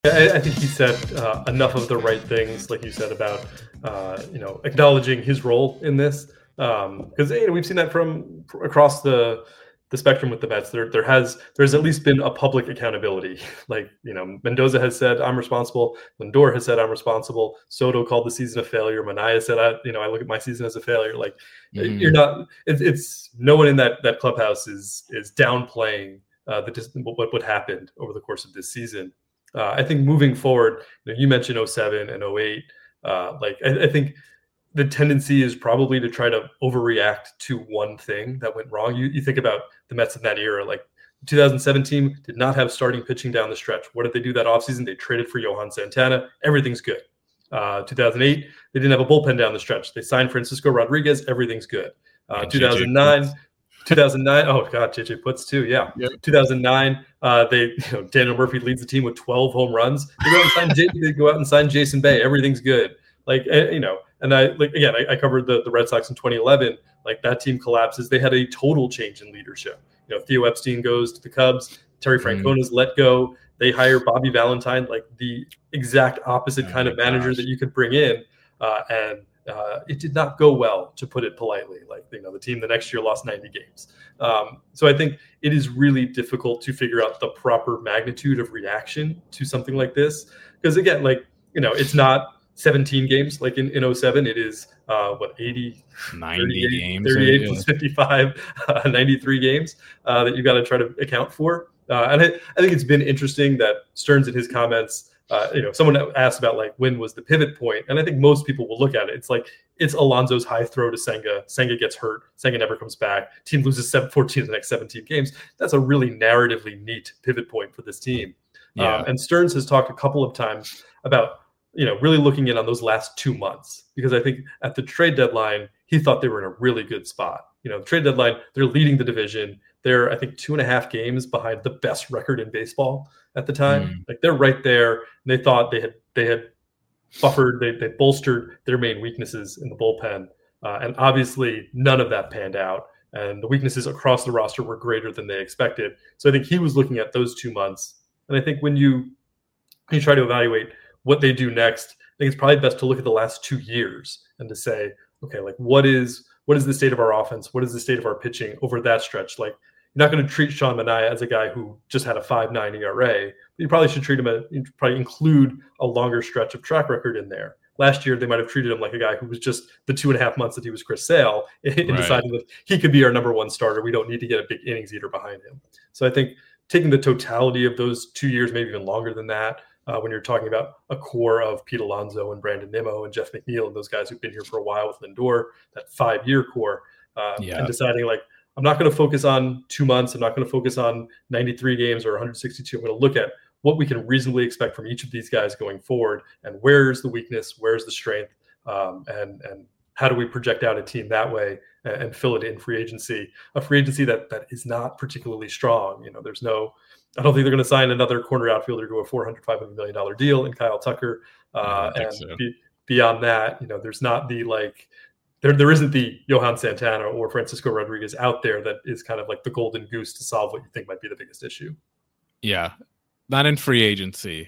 I think he said enough of the right things, like you said about acknowledging his role in this, because we've seen that from across the spectrum with the Mets. There's at least been a public accountability. Like Mendoza has said I'm responsible. Lindor has said I'm responsible. Soto called the season a failure. Manaea said I look at my season as a failure. Like you're not. It's no one in that clubhouse is downplaying what happened over the course of this season. I think moving forward, you mentioned 07 and 08. I think the tendency is probably to try to overreact to one thing that went wrong. You think about the Mets in that era, like 2017 did not have starting pitching down the stretch. What did they do that offseason? They traded for Johan Santana. Everything's good. 2008, they didn't have a bullpen down the stretch. They signed Francisco Rodriguez. Everything's good. 2009. Oh God, JJ Putz too. Yeah. Yep. 2009. Daniel Murphy leads the team with 12 home runs. They go out and sign Jason Bay. Everything's good. And I covered the Red Sox in 2011. Like that team collapses. They had a total change in leadership. Theo Epstein goes to the Cubs. Terry Francona's let go. They hire Bobby Valentine, like the exact opposite kind of manager that you could bring in, and it did not go well, to put it politely. The team the next year lost 90 games. So I think it is really difficult to figure out the proper magnitude of reaction to something like this. Because again, it's not 17 games like in 07. It is 80, 90 games, 38 plus 55, 93 games that you've got to try to account for. And I think it's been interesting that Stearns in his comments, someone asked about when was the pivot point, and I think most people will look at it. It's Alonso's high throw to Senga. Senga gets hurt. Senga never comes back. Team loses 14 of the next 17 games. That's a really narratively neat pivot point for this team. Yeah. And Stearns has talked a couple of times about really looking in on those last 2 months, because I think at the trade deadline he thought they were in a really good spot. The trade deadline, they're leading the division. They're, I think, 2.5 games behind the best record in baseball at the time. They're right there. And they thought they had buffered, they bolstered their main weaknesses in the bullpen. And obviously none of that panned out. And the weaknesses across the roster were greater than they expected. So I think he was looking at those 2 months. And I think when you try to evaluate what they do next, I think it's probably best to look at the last 2 years and to say, okay, what is the state of our offense? What is the state of our pitching over that stretch? You're not going to treat Sean Manaea as a guy who just had a 5.9 ERA, but you probably should probably include a longer stretch of track record in there. Last year, they might have treated him like a guy who was just the 2.5 months that he was Chris Sale in deciding that he could be our number one starter. We don't need to get a big innings eater behind him. So I think taking the totality of those 2 years, maybe even longer than that, when you're talking about a core of Pete Alonso and Brandon Nimmo and Jeff McNeil and those guys who've been here for a while with Lindor, that 5-year core, and deciding I'm not going to focus on 2 months. I'm not going to focus on 93 games or 162. I'm going to look at what we can reasonably expect from each of these guys going forward, and where's the weakness, where's the strength, and how do we project out a team that way and fill it in free agency, a free agency that is not particularly strong. I don't think they're going to sign another corner outfielder to a $400-500 million deal in Kyle Tucker. Beyond that, there's not the there isn't the Johan Santana or Francisco Rodriguez out there that is kind of like the golden goose to solve what you think might be the biggest issue. Yeah, not in free agency.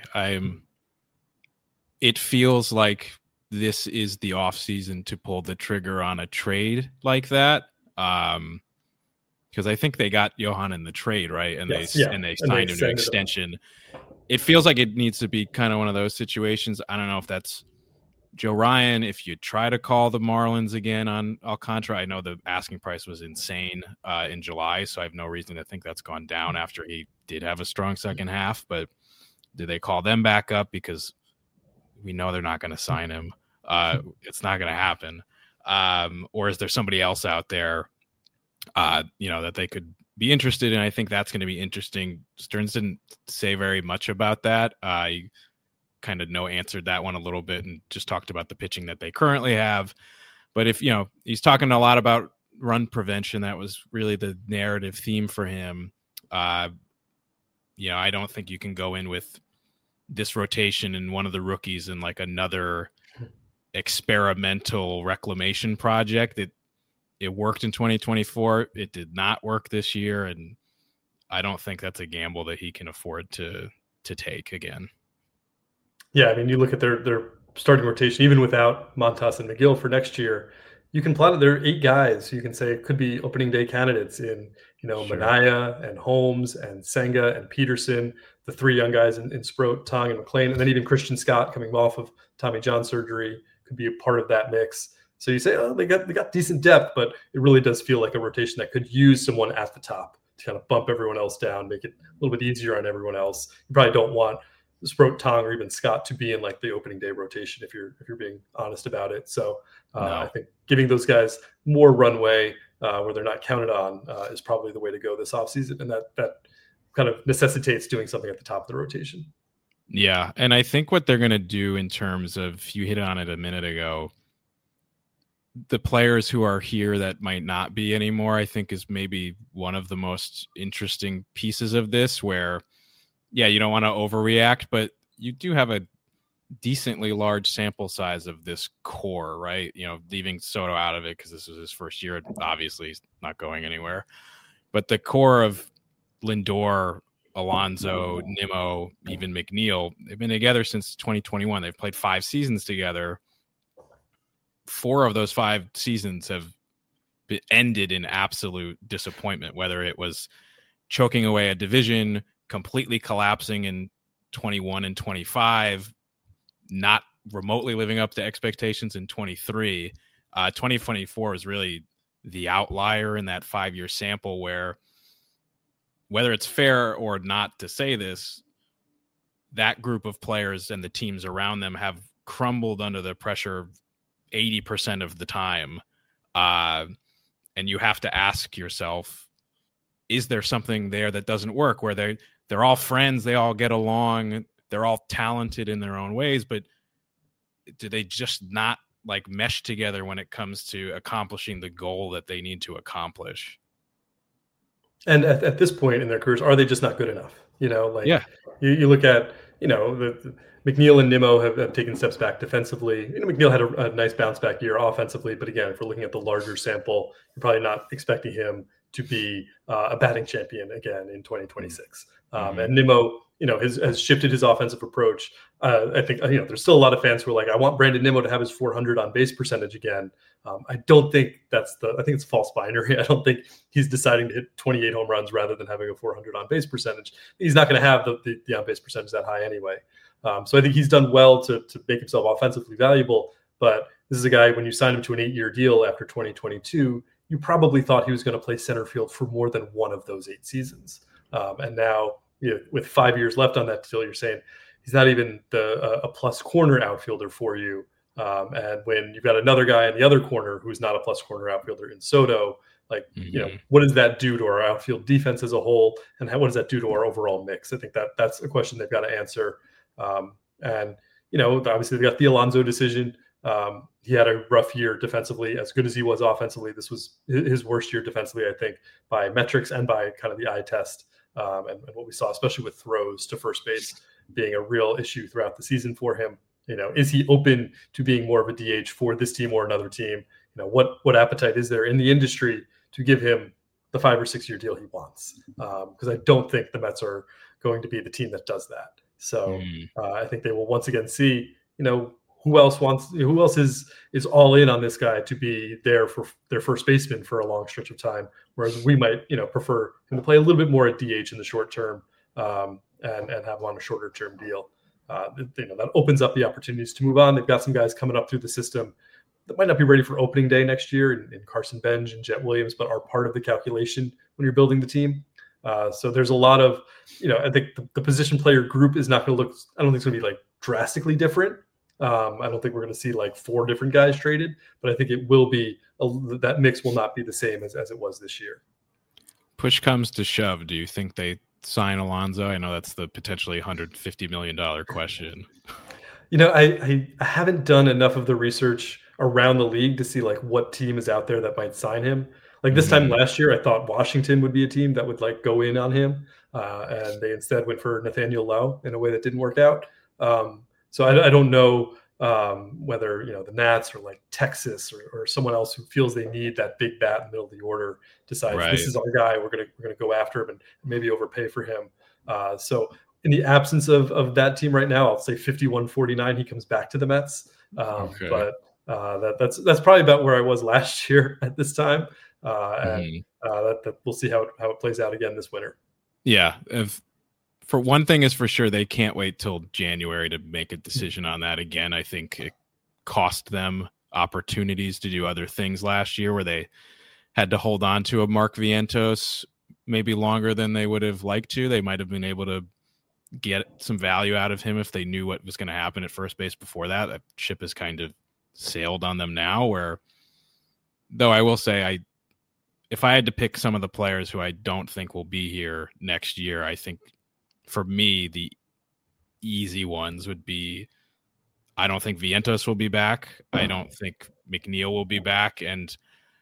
It feels like this is the off season to pull the trigger on a trade like that. Because I think they got Johan in the trade, right? And they signed him to extension. It feels like it needs to be kind of one of those situations. I don't know if that's Joe Ryan. If you try to call the Marlins again on Alcantara, I know the asking price was insane in July, so I have no reason to think that's gone down after he did have a strong second half. But do they call them back up? Because we know they're not going to sign him. It's not going to happen. Or is there somebody else out there that they could be interested in? I think that's going to be interesting. Stearns didn't say very much about that. He kind of answered that one a little bit and just talked about the pitching that they currently have. But if, he's talking a lot about run prevention, that was really the narrative theme for him. I don't think you can go in with this rotation and one of the rookies and another experimental reclamation project. It worked in 2024. It did not work this year, and I don't think that's a gamble that he can afford to take again. Yeah, I mean, you look at their starting rotation, even without Montas and McGill for next year, you can plot it. There are 8 guys you can say could be opening day candidates in, Sure. Minaya and Holmes and Senga and Peterson, the 3 young guys in Sproat, Tong, and McLean, and then even Christian Scott coming off of Tommy John surgery could be a part of that mix. So you say, oh, they got decent depth, but it really does feel like a rotation that could use someone at the top to kind of bump everyone else down, make it a little bit easier on everyone else. You probably don't want Sproat, Tong, or even Scott to be in like the opening day rotation if you're being honest about it. So I think giving those guys more runway where they're not counted on is probably the way to go this offseason, and that kind of necessitates doing something at the top of the rotation. Yeah, and I think what they're going to do in terms of, you hit on it a minute ago, the players who are here that might not be anymore, I think is maybe one of the most interesting pieces of this, where, yeah, you don't want to overreact, but you do have a decently large sample size of this core, right? Leaving Soto out of it because this was his first year. Obviously, he's not going anywhere. But the core of Lindor, Alonso, Nimmo, even McNeil, they've been together since 2021. They've played 5 seasons together. 4 of those 5 seasons have ended in absolute disappointment, whether it was choking away a division, completely collapsing in 21 and 25, not remotely living up to expectations in 23. 2024 is really the outlier in that 5-year sample, where, whether it's fair or not to say this, that group of players and the teams around them have crumbled under the pressure 80% of the time. And you have to ask yourself, is there something there that doesn't work, where they're all friends, they all get along, they're all talented in their own ways, but do they just not like mesh together when it comes to accomplishing the goal that they need to accomplish? And at this point in their careers, are they just not good enough? Yeah. You look at, the McNeil and Nimmo have taken steps back defensively. McNeil had a nice bounce back year offensively, but again, if we're looking at the larger sample, you're probably not expecting him to be a batting champion again in 2026. And Nimmo, has shifted his offensive approach. I think, there's still a lot of fans who are like, I want Brandon Nimmo to have his 400 on base percentage again. I don't think I think it's false binary. I don't think he's deciding to hit 28 home runs rather than having a 400 on base percentage. He's not going to have the on base percentage that high anyway. So I think he's done well to make himself offensively valuable. But this is a guy, when you sign him to an 8-year deal after 2022, you probably thought he was going to play center field for more than one of those 8 seasons. And now, with 5 years left on that deal, you're saying he's not even a plus corner outfielder for you. And when you've got another guy in the other corner who's not a plus corner outfielder in Soto, what does that do to our outfield defense as a whole? And what does that do to our overall mix? I think that's a question they've got to answer. And obviously they got the Alonso decision. He had a rough year defensively. As good as he was offensively, this was his worst year defensively, I think, by metrics and by kind of the eye test. And what we saw, especially with throws to first base being a real issue throughout the season for him. Is he open to being more of a DH for this team or another team? What appetite is there in the industry to give him the 5 or 6 year deal he wants? Because I don't think the Mets are going to be the team that does that. So I think they will once again see, who else is all in on this guy to be there for their first baseman for a long stretch of time, whereas we might, prefer him to play a little bit more at DH in the short term and have him on a shorter term deal. That opens up the opportunities to move on. They've got some guys coming up through the system that might not be ready for opening day next year in Carson Bench and Jet Williams, but are part of the calculation when you're building the team. So there's a lot of, I think the position player group is not going to look, I don't think it's going to be like drastically different. I don't think we're going to see like 4 different guys traded, but I think it will be, that mix will not be the same as it was this year. Push comes to shove. Do you think they sign Alonso? I know that's the potentially $150 million question. I haven't done enough of the research around the league to see like what team is out there that might sign him. Like this time last year, I thought Washington would be a team that would like go in on him. And they instead went for Nathaniel Lowe in a way that didn't work out. So I don't know whether, the Nats or like Texas or someone else who feels they need that big bat in the middle of the order decides this is our guy. We're gonna go after him and maybe overpay for him. So in the absence of that team right now, I'll say 51-49. He comes back to the Mets. Okay. But that's probably about where I was last year at this time. And we'll see how it plays out again this winter. Yeah. For one thing is for sure, they can't wait till January to make a decision on that again. I think it cost them opportunities to do other things last year where they had to hold on to a Mark Vientos maybe longer than they would have liked to. They might have been able to get some value out of him if they knew what was going to happen at first base before that. That ship has kind of sailed on them now, where, though I will say, if I had to pick some of the players who I don't think will be here next year, I think for me, the easy ones would be, I don't think Vientos will be back. I don't think McNeil will be back. And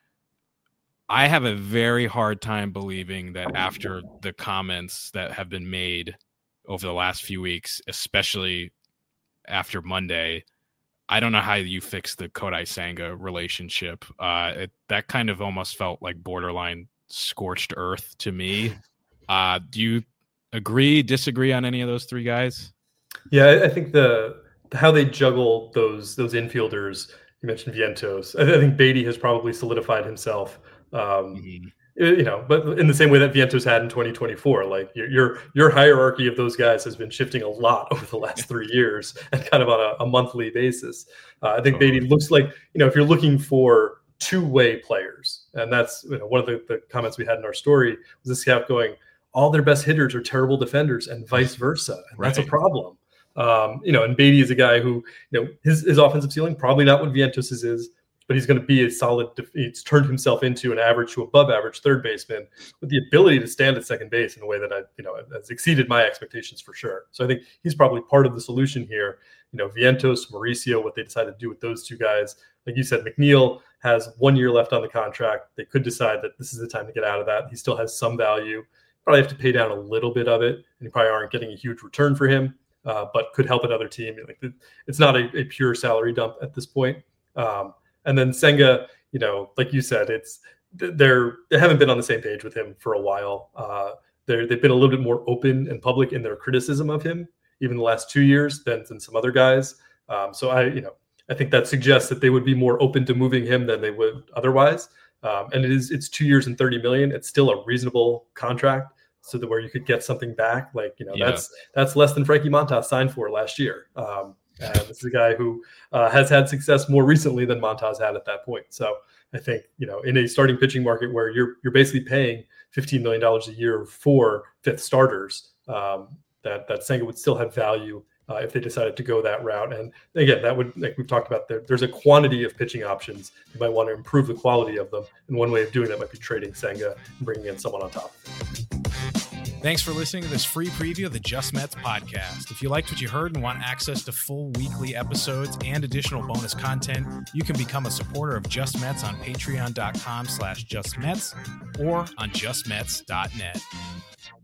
I have a very hard time believing that after the comments that have been made over the last few weeks, especially after Monday, I don't know how you fix the Kodai Senga relationship. That kind of almost felt like borderline scorched earth to me. Do you agree, disagree on any of those three guys? Yeah, I think how they juggle those infielders. You mentioned Vientos. I think Beatty has probably solidified himself. You know, but in the same way that Vientos had in 2024, like your hierarchy of those guys has been shifting a lot over the last 3 years and kind of on a monthly basis. I think Beatty looks like, you know, if you're looking for two-way players, and that's, you know, one of the comments we had in our story was this scout going, all their best hitters are terrible defenders and vice versa. And that's a problem. You know, and Beatty is a guy who, you know, his offensive ceiling, probably not what Vientos is, but he's going to be a solid, he's turned himself into an average to above average third baseman with the ability to stand at second base in a way that has exceeded my expectations for sure. So I think he's probably part of the solution here. You know, Vientos, Mauricio, what they decided to do with those two guys. Like you said, McNeil has 1 year left on the contract. They could decide that this is the time to get out of that. He still has some value. Probably have to pay down a little bit of it, and you probably aren't getting a huge return for him, but could help another team. Like, it's not a pure salary dump at this point. And then Senga, you know, like you said, they haven't been on the same page with him for a while. They've been a little bit more open and public in their criticism of him, even the last 2 years than some other guys. So I think that suggests that they would be more open to moving him than they would otherwise. And it's 2 years and $30 million. It's still a reasonable contract, so that where you could get something back. Like, you know, that's less than Frankie Montas signed for last year. And this is a guy who has had success more recently than Montas had at that point. So I think, you know, in a starting pitching market where you're basically paying $15 million a year for fifth starters, that Senga would still have value if they decided to go that route. And again, that would, like we've talked about, there's a quantity of pitching options. You might want to improve the quality of them. And one way of doing that might be trading Senga and bringing in someone on top. Thanks for listening to this free preview of the Just Mets podcast. If you liked what you heard and want access to full weekly episodes and additional bonus content, you can become a supporter of Just Mets on patreon.com/justmets or on justmets.net.